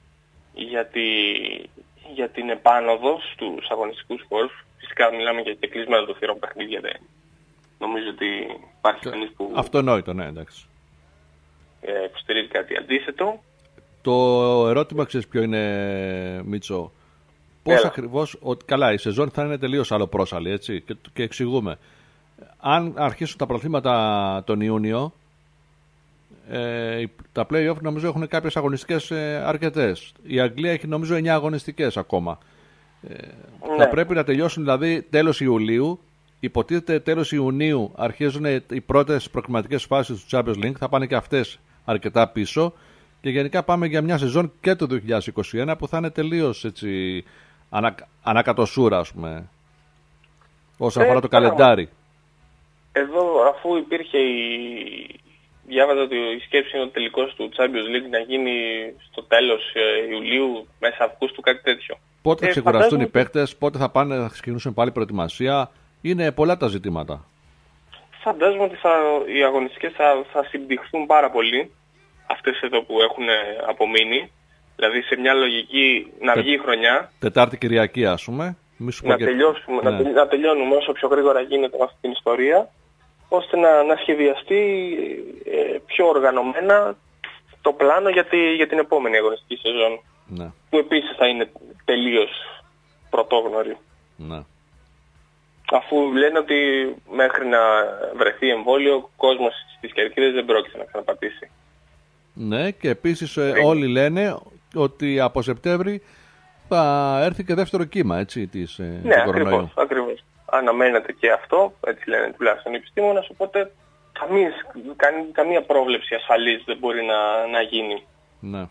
για την επάνωδο στους αγωνιστικούς χώρους. Φυσικά μιλάμε για κλεισμένο το θηρόν παιχνίδια. Νομίζω ότι υπάρχει κανείς που αυτονόητο, ναι, εντάξει. Υποστηρίζει κάτι αντίθετο. Το ερώτημα ξέρεις ποιο είναι, Μίτσο? Πώς ακριβώς, καλά, η σεζόν θα είναι τελείως άλλο πρόσαλη, έτσι, και εξηγούμε. Αν αρχίσουν τα πρωταθλήματα τον Ιούνιο, τα play-off νομίζω έχουν κάποιες αγωνιστικές αρκετές. Η Αγγλία έχει νομίζω 9 αγωνιστικές ακόμα. Θα πρέπει να τελειώσουν δηλαδή τέλος Ιουλίου. Υποτίθεται τέλος Ιουνίου αρχίζουν οι πρώτες προκριματικές φάσεις του Champions League. Θα πάνε και αυτές αρκετά πίσω. Και γενικά πάμε για μια σεζόν και το 2021 που θα είναι τελείως έτσι ανακατοσούρα, ας πούμε, όσον αφορά το καλεντάρι. Εδώ αφού υπήρχε διάβαζα ότι η σκέψη είναι ο τελικός του Champions League να γίνει στο τέλος Ιουλίου, μέσα Αυγούστου, κάτι τέτοιο. Πότε θα ξεκουραστούν οι παίκτες, πότε θα πάνε να ξεκινήσουν πάλι προετοιμασία. Είναι πολλά τα ζητήματα. Φαντάζομαι ότι οι αγωνιστικές θα συμπτυχθούν πάρα πολύ. αυτές εδώ που έχουν απομείνει. Δηλαδή σε μια λογική να βγει η χρονιά. Τετάρτη Κυριακή, ας πούμε. Να τελειώνουμε όσο πιο γρήγορα γίνεται με αυτή την ιστορία, ώστε να σχεδιαστεί πιο οργανωμένα το πλάνο για την επόμενη αγωνιστική σεζόν. Ναι. Που επίσης θα είναι τελείως πρωτόγνωρη. Ναι. Αφού λένε ότι μέχρι να βρεθεί εμβόλιο, ο κόσμος στις κερκίδες δεν πρόκειται να ξαναπατήσει. Ναι, και επίσης όλοι λένε ότι από Σεπτέμβρη θα έρθει και δεύτερο κύμα, έτσι, του κορονοϊού. Ακριβώς. Αναμένεται και αυτό, έτσι λένε τουλάχιστον οι επιστήμονες, οπότε καμία πρόβλεψη ασφαλής δεν μπορεί να γίνει. Ναι.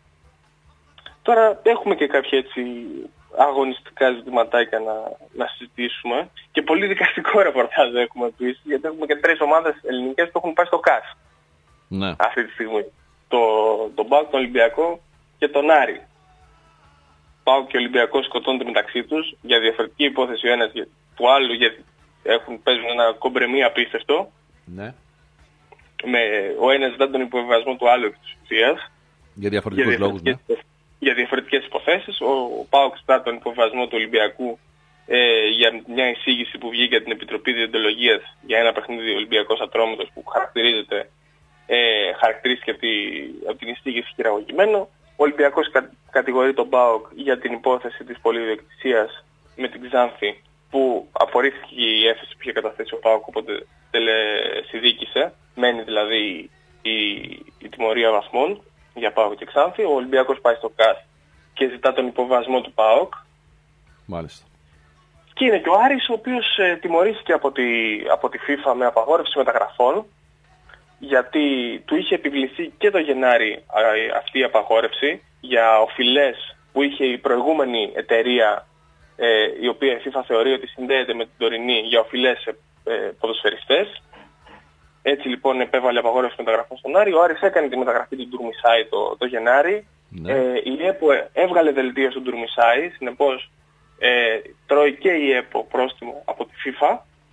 Τώρα έχουμε και κάποια έτσι αγωνιστικά ζητηματάκια να συζητήσουμε και πολύ δικαστικό ρεπορτάζ έχουμε επίσης, γιατί έχουμε και 3 ομάδες ελληνικές που έχουν πάει στο ΚΑΣ. Ναι. Αυτή τη στιγμή. Τον ΠΑΟΚ, τον Ολυμπιακό και τον Άρη. ΠΑΟΚ και Ολυμπιακός σκοτώνονται μεταξύ τους για διαφορετική υπόθεση ο ένας του άλλου, γιατί παίζουν ένα κομπρεμί απίστευτο. Ναι. Ο ένας ζητά τον υποβιβασμό του άλλου επί της ουσίας. Για διαφορετικούς λόγους, ναι. Για διαφορετικές υποθέσεις. Ο ΠΑΟΚ ζητά τον υποβιβασμό του Ολυμπιακού για μια εισήγηση που βγήκε από την Επιτροπή Διοντολογίας για ένα παιχνίδι Ολυμπιακός Ατρόμητος που χαρακτηρίστηκε από την εισήγηση χειραγωγημένο. Ο Ολυμπιακός κατηγορεί τον ΠΑΟΚ για την υπόθεση της πολυδιοκτησίας με την Ξάνθη, που απορρίφθηκε η έφεση που είχε καταθέσει ο ΠΑΟΚ, οπότε τελεσυδίκησε. Μένει δηλαδή η τιμωρία βαθμών για ΠΑΟΚ και Ξάνθη. Ο Ολυμπιακός πάει στο ΚΑΣ και ζητά τον υποβιβασμό του ΠΑΟΚ. Μάλιστα. Και είναι και ο Άρης, ο οποίος τιμωρήθηκε από τη FIFA με απαγόρευση μεταγραφών, γιατί του είχε επιβληθεί και το Γενάρη αυτή η απαγόρευση για οφειλές που είχε η προηγούμενη εταιρεία, η οποία η FIFA θεωρεί ότι συνδέεται με την τωρινή, για οφειλές ποδοσφαιριστές. Έτσι λοιπόν επέβαλε απαγόρευση μεταγραφών στον Άρη. Ο Άρης έκανε τη μεταγραφή του Ντουρμισάη το Γενάρη. Ναι. Η ΕΠΟ έβγαλε δελτίο στον Ντουρμισάη, συνεπώς τρώει και η ΕΠΟ πρόστιμο από τη FIFA.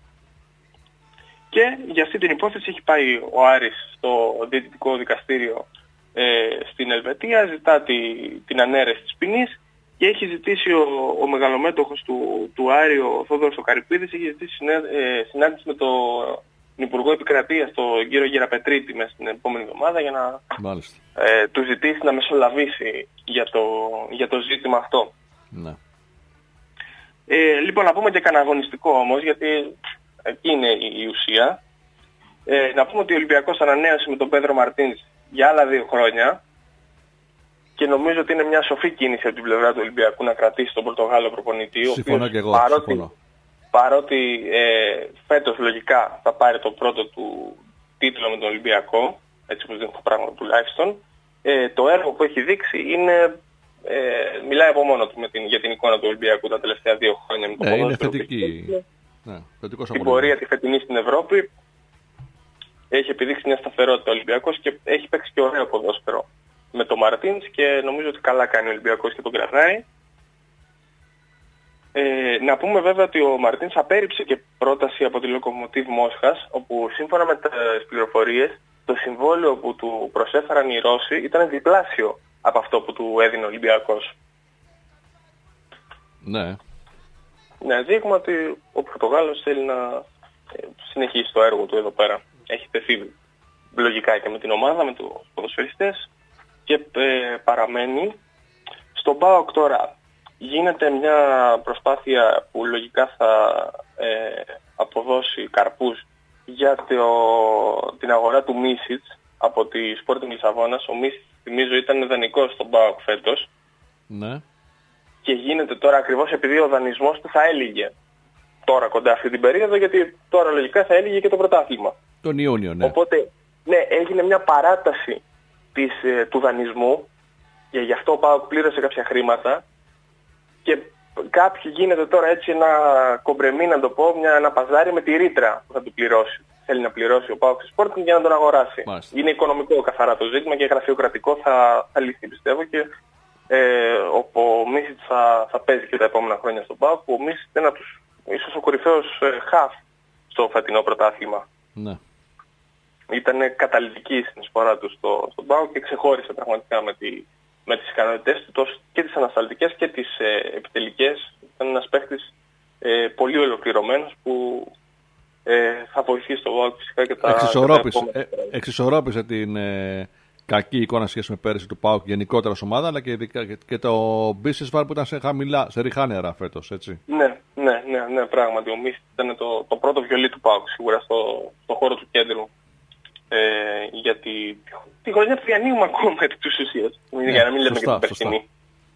Και για αυτή την υπόθεση έχει πάει ο Άρης στο Διαιτητικό Δικαστήριο στην Ελβετία, ζητά την ανέρεση της ποινής και έχει ζητήσει ο μεγαλομέτωχος του Άρη, ο Θόδωρος ο Καρυπίδης, έχει ζητήσει συνάντηση με τον Υπουργό Επικρατείας, τον κύριο Γεραπετρίτη, μέσα στην επόμενη εβδομάδα για να του ζητήσει να μεσολαβήσει για το ζήτημα αυτό. Ναι. Λοιπόν, να πούμε και κανένα αγωνιστικό όμως, γιατί εκεί είναι η ουσία. Να πούμε ότι ο Ολυμπιακός ανανέωσε με τον Πέδρο Μαρτίνς για άλλα 2 χρόνια και νομίζω ότι είναι μια σοφή κίνηση από την πλευρά του Ολυμπιακού να κρατήσει τον Πορτογάλο προπονητή. Συμφωνώ και εγώ. Παρότι φέτος λογικά θα πάρει το πρώτο του τίτλο με τον Ολυμπιακό, έτσι όπως δείχνουν τα πράγματα τουλάχιστον, το έργο που έχει δείξει μιλάει από μόνο του για την εικόνα του Ολυμπιακού τα τελευταία 2 χρόνια. Με το είναι θετική. Την πορεία τη φετινή στην Ευρώπη έχει επιδείξει μια σταθερότητα ο Ολυμπιακός και έχει παίξει και ωραίο ποδόσφαιρο με τον Μαρτίνς και νομίζω ότι καλά κάνει ο Ολυμπιακός και τον κρατάει. Να πούμε βέβαια ότι ο Μαρτίνς απέρριψε και πρόταση από τη Λοκομοτίβ Μόσχας, όπου σύμφωνα με τις πληροφορίες το συμβόλαιο που του προσέφεραν οι Ρώσοι ήταν διπλάσιο από αυτό που του έδινε ο Ολυμπιακός. Ναι. Ναι, δείγμα ότι ο Πορτογάλος θέλει να συνεχίσει το έργο του εδώ πέρα. Έχει τεθεί λογικά και με την ομάδα, με τους ποδοσφαιριστές και παραμένει. Στον ΠΑΟΚ τώρα γίνεται μια προσπάθεια που λογικά θα αποδώσει καρπούς για την αγορά του Μίσιτς από τη Sporting Λισαβόνας. Ο Μίσιτς, θυμίζω, ήταν δανεικός στον ΠΑΟΚ φέτος. Ναι. Και γίνεται τώρα ακριβώς επειδή ο δανεισμός του θα έλυγε τώρα κοντά αυτή την περίοδο, γιατί τώρα λογικά θα έλυγε και το πρωτάθλημα. Τον Ιούνιο, ναι. Οπότε, ναι, έγινε μια παράταση του δανεισμού και γι' αυτό ο ΠΑΟΚ πλήρωσε κάποια χρήματα και κάποιοι γίνεται τώρα έτσι ένα κομπρεμί, να το πω, ένα παζάρι με τη ρήτρα που θα του πληρώσει. Θέλει να πληρώσει ο ΠΑΟΚ Sporting για να τον αγοράσει. Μάλιστα. Είναι οικονομικό καθαρά το ζήτημα και γραφειοκρατικό θα λυθεί, πιστεύω, και ο Μίσιτς θα παίζει και τα επόμενα χρόνια στον ΠΑΟΚ. Ο Μίσιτς είναι ίσως ο κορυφαίος χαφ στο φετινό πρωτάθλημα. Ναι. ήταν καταλυτική στην εισφορά του στον ΠΑΟΚ και ξεχώρισε πραγματικά με τις ικανότητες του, τόσο και τις ανασταλτικές και τις επιτελικές. Ήταν ένας παίκτης πολύ ολοκληρωμένος που θα βοηθήσει το ΠΑΟΚ φυσικά και τα εξισορρόπησε την κακή εικόνα σχέση με πέρυσι του ΠΑΟΚ γενικότερα ως ομάδα, αλλά και το Μπίσεσβαρ που ήταν σε ριχά νερά φέτος, έτσι. Ναι, πράγματι. Ο Μίσης ήταν το πρώτο βιολί του ΠΑΟΚ σίγουρα στο χώρο του κέντρου. Γιατί τη χρονιά που διανοίγουμε ακόμα επί της ουσίας, για να μην λέμε και την περσινή.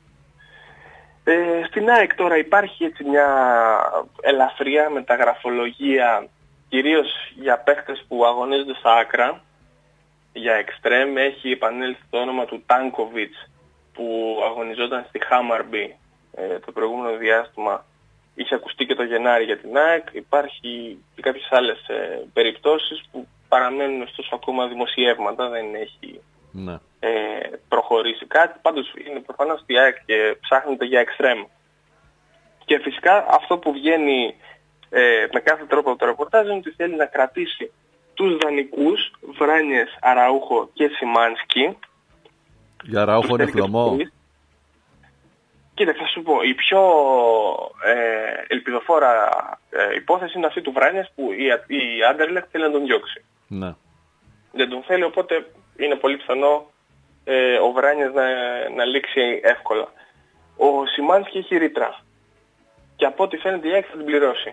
Στην ΑΕΚ τώρα υπάρχει έτσι μια ελαφριά μεταγραφολογία, κυρίως για παίκτες που αγωνίζονται στα άκρα. Για εξτρέμ έχει επανέλθει το όνομα του Τάνκοβιτς που αγωνιζόταν στη Χάμαρμπι το προηγούμενο διάστημα. Είχε ακουστεί και το Γενάρη για την ΑΕΚ. Υπάρχει και κάποιες άλλες περιπτώσεις που παραμένουν ωστόσο ακόμα δημοσιεύματα, δεν έχει προχωρήσει κάτι. Πάντως είναι προφανώς στη ΑΕΚ και ψάχνεται για εξτρέμ. Και φυσικά αυτό που βγαίνει με κάθε τρόπο από το ρεπορτάζ είναι ότι θέλει να κρατήσει τους δανεικούς Βράνιες, Αραούχο και Σιμάνσκι. Για Αραούχο είναι φλωμό. Κοίταξε, θα σου πω, η πιο ελπιδοφόρα υπόθεση είναι αυτή του Βράνιες που η Άντερλεχτ θέλει να τον διώξει. Ναι. Δεν τον θέλει, οπότε είναι πολύ πιθανό ο Βράνιες να λήξει εύκολα. Ο Σιμάνσκι έχει ρήτρα και από ό,τι φαίνεται η ΑΕΚ θα την πληρώσει.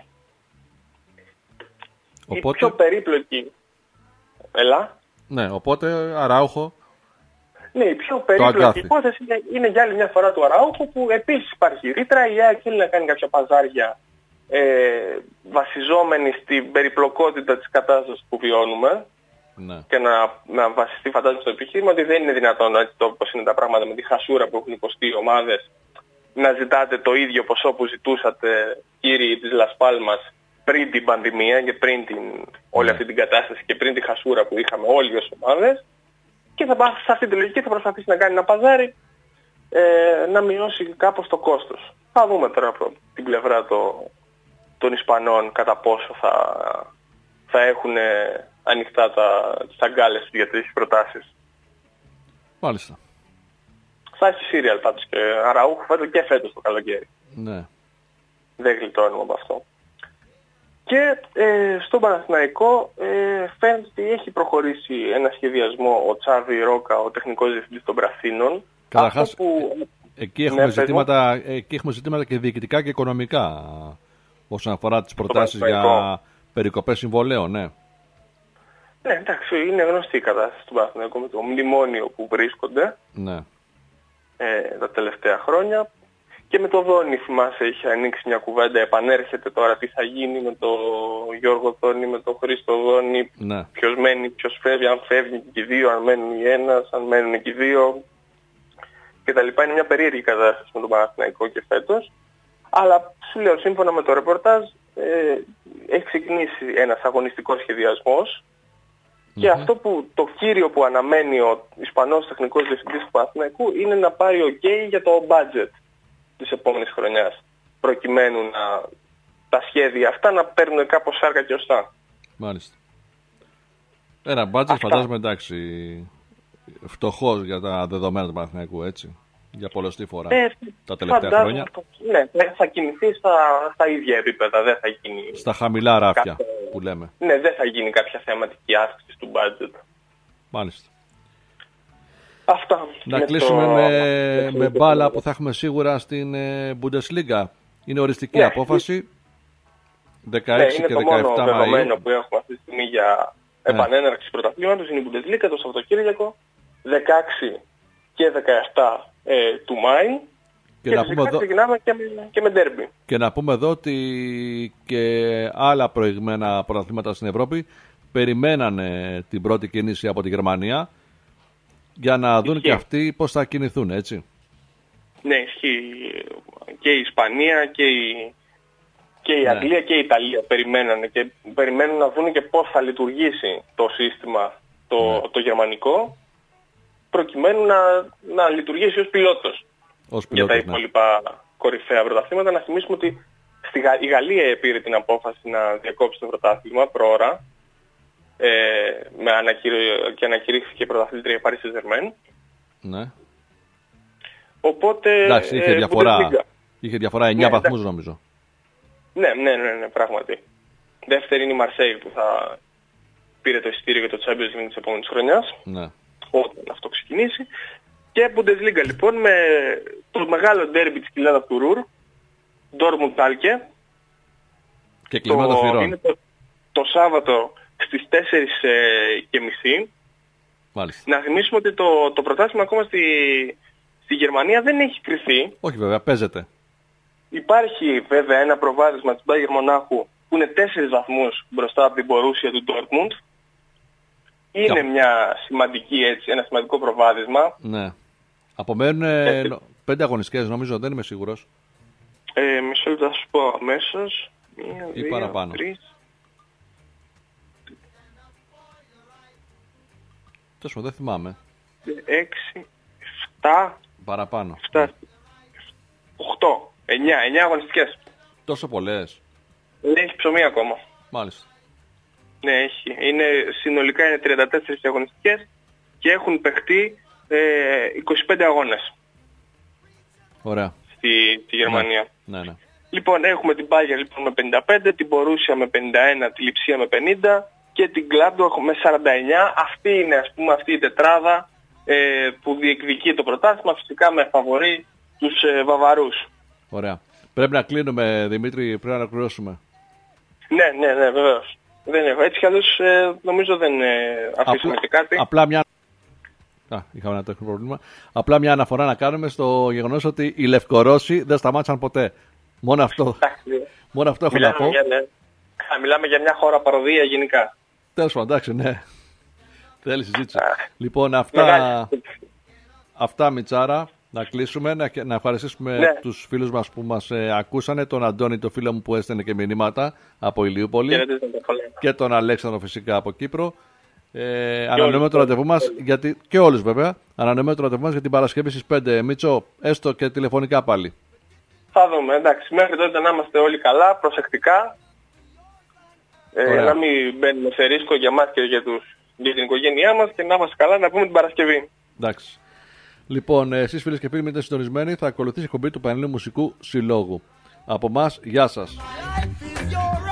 Οπότε... Η πιο περίπλοκη... Ελά. Ναι, οπότε Αραούχο... Ναι, η πιο περίπλοκη υπόθεση είναι για άλλη μια φορά του Αραούχο που επίσης υπάρχει ρήτρα. Η ΑΕΚ θέλει να κάνει κάποια παζάρια βασιζόμενη στην περιπλοκότητα της κατάστασης που βιώνουμε. Ναι. Και να βασιστεί φαντάζομαι στο επιχείρημα ότι δεν είναι δυνατόν, έτσι όπως είναι τα πράγματα με τη χασούρα που έχουν υποστεί οι ομάδες, να ζητάτε το ίδιο ποσό που ζητούσατε κύριοι της Λασπάλμας πριν την πανδημία και πριν όλη αυτή την κατάσταση και πριν τη χασούρα που είχαμε όλοι ως ομάδες, και σε αυτή τη λογική θα προσπαθήσει να κάνει ένα παζάρι να μειώσει κάπως το κόστος. Θα δούμε τώρα από την πλευρά των Ισπανών κατά πόσο θα έχουν ανοιχτά τις αγκάλες για τέτοιες προτάσεις. Μάλιστα. Θα έχει σύριαλ πάντως και Αραούχο και φέτος το καλοκαίρι. Ναι. Δεν γλιτώνουμε από αυτό. Και στον Παναθηναϊκό φαίνεται ότι έχει προχωρήσει ένα σχεδιασμό ο Τσάβι Ρόκα, ο τεχνικός διευθυντής των Πρασίνων. Καταρχάς, εκεί έχουμε ζητήματα και διοικητικά και οικονομικά όσον αφορά τις προτάσεις για περικοπές συμβολέων, ναι. Ναι, εντάξει, είναι γνωστή η κατάσταση του Παναθηναϊκού με το μνημόνιο που βρίσκονται τα τελευταία χρόνια. Και με το Δόνι, θυμάσαι, έχει ανοίξει μια κουβέντα, επανέρχεται τώρα τι θα γίνει με τον Γιώργο Δόνι, με τον Χρήστο Δόνι, ποιος μένει, ποιος φεύγει, αν φεύγει και οι δύο, αν μένουν οι ένας, αν μένουν και οι δύο κτλ. Είναι μια περίεργη κατάσταση με τον Παναθηναϊκό και φέτος. Αλλά σου λέω, σύμφωνα με το ρεπορτάζ, έχει ξεκινήσει ένας αγωνιστικός σχεδιασμός και αυτό που το κύριο που αναμένει ο Ισπανός τεχνικός διευθυντής του Παναθηναϊκού είναι να πάρει OK για το budget της επόμενης χρονιάς, προκειμένου τα σχέδια αυτά να παίρνουν κάπως σάρκα και οστά. Μάλιστα. Ένα budget φαντάζομαι, εντάξει, φτωχός για τα δεδομένα του Παναθηναϊκού, έτσι, για πολλωστή φορά τα τελευταία χρόνια. Ναι, θα κινηθεί στα ίδια επίπεδα, δεν θα γίνει... Στα χαμηλά ράφια που λέμε. Ναι, δεν θα γίνει κάποια θεματική αύξηση του budget. Μάλιστα. Αυτά. Να κλείσουμε με μπάλα που θα έχουμε σίγουρα στην Bundesliga. Είναι οριστική απόφαση. 16 και 17 Μαΐου. Είναι το μόνο δεδομένο που έχουμε αυτή τη στιγμή για επανέναρξη πρωταθλήματος. Είναι η Bundesliga το Σαββατοκύριακο 16 και 17 του Μάη. Και φυσικά ξεκινάμε και με ντέρμπι. Και να πούμε εδώ ότι και άλλα προηγμένα πρωταθλήματα στην Ευρώπη περιμένανε την πρώτη κίνηση από τη Γερμανία για να δουν και αυτοί πώς θα κινηθούν, έτσι. Ναι, ισχύει. Και η Ισπανία και η Αγγλία και η Ιταλία περιμένουν να δουν και πώς θα λειτουργήσει το σύστημα το γερμανικό, προκειμένου να λειτουργήσει ως πιλότος για τα υπόλοιπα κορυφαία πρωταθλήματα. Να θυμίσουμε ότι η Γαλλία πήρε την απόφαση να διακόψει το πρωτάθλημα προώρα και ανακηρύχθηκε πρωταθλήτρια η Paris Saint-Germain. Ναι. Οπότε. Εντάξει, είχε διαφορά 9 βαθμούς νομίζω. Ναι, πράγματι. Δεύτερη είναι η Marseille που θα πήρε το εισιτήριο για το Champions League της επόμενης χρονιάς. Ναι. Όταν αυτό ξεκινήσει. Και Bundesliga λοιπόν με το μεγάλο ντέρμπι της κοιλάδας του Ρουρ, Dortmund Schalke. Και κλειμμένο θυρών. Είναι το Σάββατο στις 4:30. Μάλιστα. Να θυμίσουμε ότι το πρωτάθλημα ακόμα στη Γερμανία δεν έχει κρυθεί. Όχι βέβαια, παίζεται. Υπάρχει βέβαια ένα προβάδισμα της Bayern Μονάχου που είναι 4 βαθμούς μπροστά από την Borussia του Dortmund. Είναι ένα σημαντικό προβάδισμα. Ναι. Απομένουν 5 αγωνιστικές νομίζω, δεν είμαι σίγουρος. Μισό λεπτό θα σου πω αμέσως. 1, 2, 3. Τόσο δεν θυμάμαι. 6, 7. Παραπάνω. 7, 8, 9 αγωνιστικές. Τόσο πολλές. Ναι, έχει ψωμί ακόμα. Μάλιστα. Ναι, έχει. Συνολικά είναι 34 αγωνιστικές και έχουν παιχτεί 25 αγώνες. Ωραία. Στη Γερμανία. Ναι. Λοιπόν, έχουμε την Bayern λοιπόν, με 55, την Borussia με 51, τη Lipsia με 50 και την Gladbach με 49. Αυτή είναι αυτή η τετράδα που διεκδικεί το πρωτάθλημα, φυσικά με φαβορί τους Βαβαρούς. Ωραία. Πρέπει να κλείνουμε, Δημήτρη, πρέπει να ολοκληρώσουμε. Ναι, βεβαίως. Δεν έχω. Έτσι κι αλλιώς νομίζω δεν αφήσουμε και κάτι. Απλά είχαμε ένα τεχνικό πρόβλημα. Απλά μια αναφορά να κάνουμε στο γεγονός ότι οι Λευκορώσοι δεν σταμάτησαν ποτέ. Μόνο αυτό. Μόνο αυτό έχω να πω. Μιλάμε για μια χώρα παροδία γενικά. Τέλος πάντων, εντάξει, ναι. Θέλει συζήτηση. Λοιπόν, αυτά Μιτσάρα. Να κλείσουμε, να ευχαριστήσουμε τους φίλους μας που μας ακούσανε, τον Αντώνη, το φίλο μου που έστελνε και μηνύματα από Ηλιούπολη και τον Αλέξανδρο φυσικά από Κύπρο. Ανανεώνουμε το ραντεβού μας, και όλους βέβαια, ανανεώνουμε το ραντεβού μας για την Παρασκευή στις 5. Μίτσο, έστω και τηλεφωνικά πάλι. Θα δούμε, εντάξει, μέχρι τότε να είμαστε όλοι καλά, προσεκτικά, να μην μπαίνουμε σε ρίσκο για μας και για την οικογένειά μας και να είμαστε καλά να πούμε την Παρασκευή. Εντάξει. Λοιπόν, εσείς φίλες και φίλοι μείνετε συντονισμένοι, θα ακολουθήσει η εκπομπή του Πανελλήνιου Μουσικού Συλλόγου. Από εμάς, γεια σας.